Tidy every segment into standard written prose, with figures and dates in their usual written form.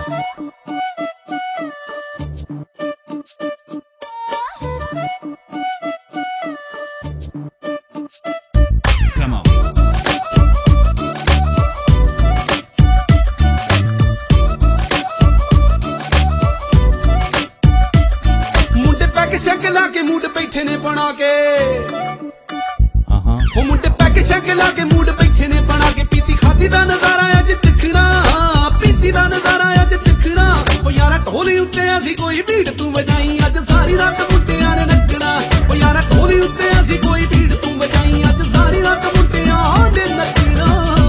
शक ला के मूड बैठे ने बना के वो मुंडे पैक शक ला के मूड बैठे ने बना के पीती खाती दा नजारा अज दिखना पीती दा नजारा अज दिखना ओ यारा ढोली उत्ते असी कोई भीड़ तू बजाई अज सारी रात मुंडियां ने नचना ओ यारा ढोली उत्ते असी कोई भीड़ तू बजाई अज सारी रात मुंडियां ने नचना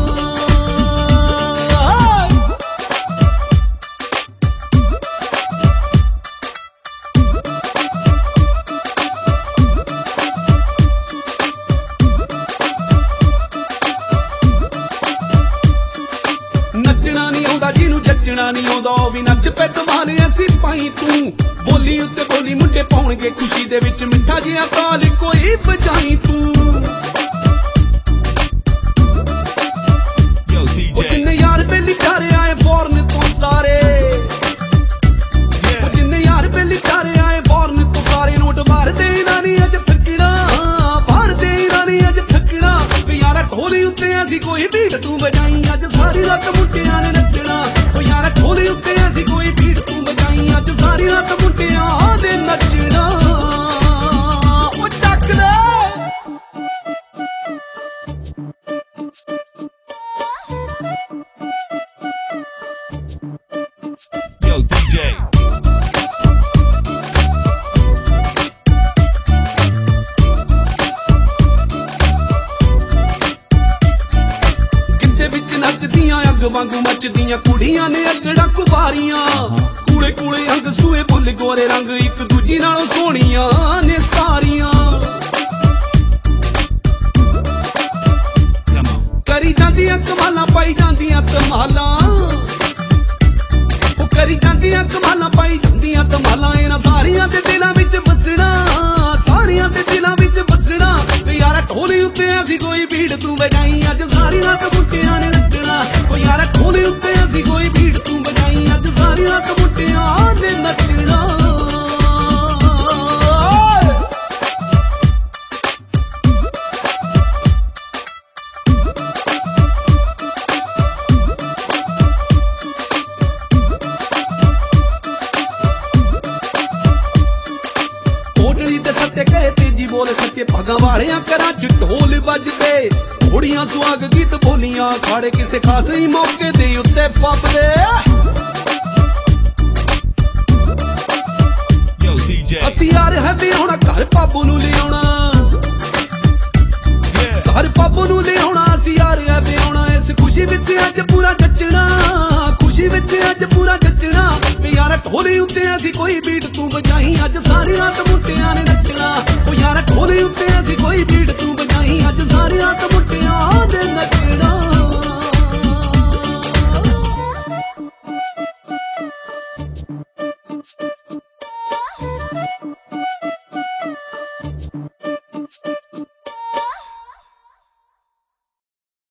जिन्हू जचना नहीं आउंदा ओ भी नच पे कमाल ऐसी पाई तू बोली उत्ते बोली मुंडे पाउणगे खुशी दे विच मिठा जिहा ताल कोई बजाई तू जिन्ने यार बेली प्यारे आए फॉरन तो सारे जिन्ने यार बेली प्यारे आए फॉरन तो सारे नोट मार दे नानी अज थकना मार दे नानी अज थकना यारा ढोली उत्ते असी कोई भीड़ तू बजाई अज सारी रात मुंडियां ने नचना ओ यारा ढोली उत्ते असी कोई भीड़ तू बजाई अज सारी रात मुंडियां ने नचना ओ चक दे Yo DJ वांगू मचदियां कुड़ियां ने अगड़ा कुबारियां कूड़े कूड़े अंग सूए फुल गोरे रंग एक दूजी नालों सोहणियां ने सारियां करी जांदियां कमालां पाई जांदियां तमालां ओ करी जांदियां कमालां पाई जांदियां तमालां इन्हां सारियां दे दिलां विच बसना सारियां दे दिलां विच बसना यारा ढोली उत्ते असी कोई भीड़ तू बजाई अज सारी रात मुंडियां ने नचना ओ यारा ढोली उत्ते असी कोई भीड़ तू बजाई अज सारी रात मुंडियां ने नचना कोटली ते सत्ते कहे तेजी बोले सच्चे भागा वालियां घरां च ढोल वजदे घोड़ियां सुहाग गीत बोलियां खाड़े किसे खास ही मौके दे उत्ते फपदे असी यार है विआउणा घर पापू नू लिआउणा घर पापू नू लिआउणा असी यार है विआउणा इस खुशी विच अज पूरा जचना खुशी विच अज पूरा जचना यार ढोली उत्ते असी कोई बीट तू बजाई अज सारी रात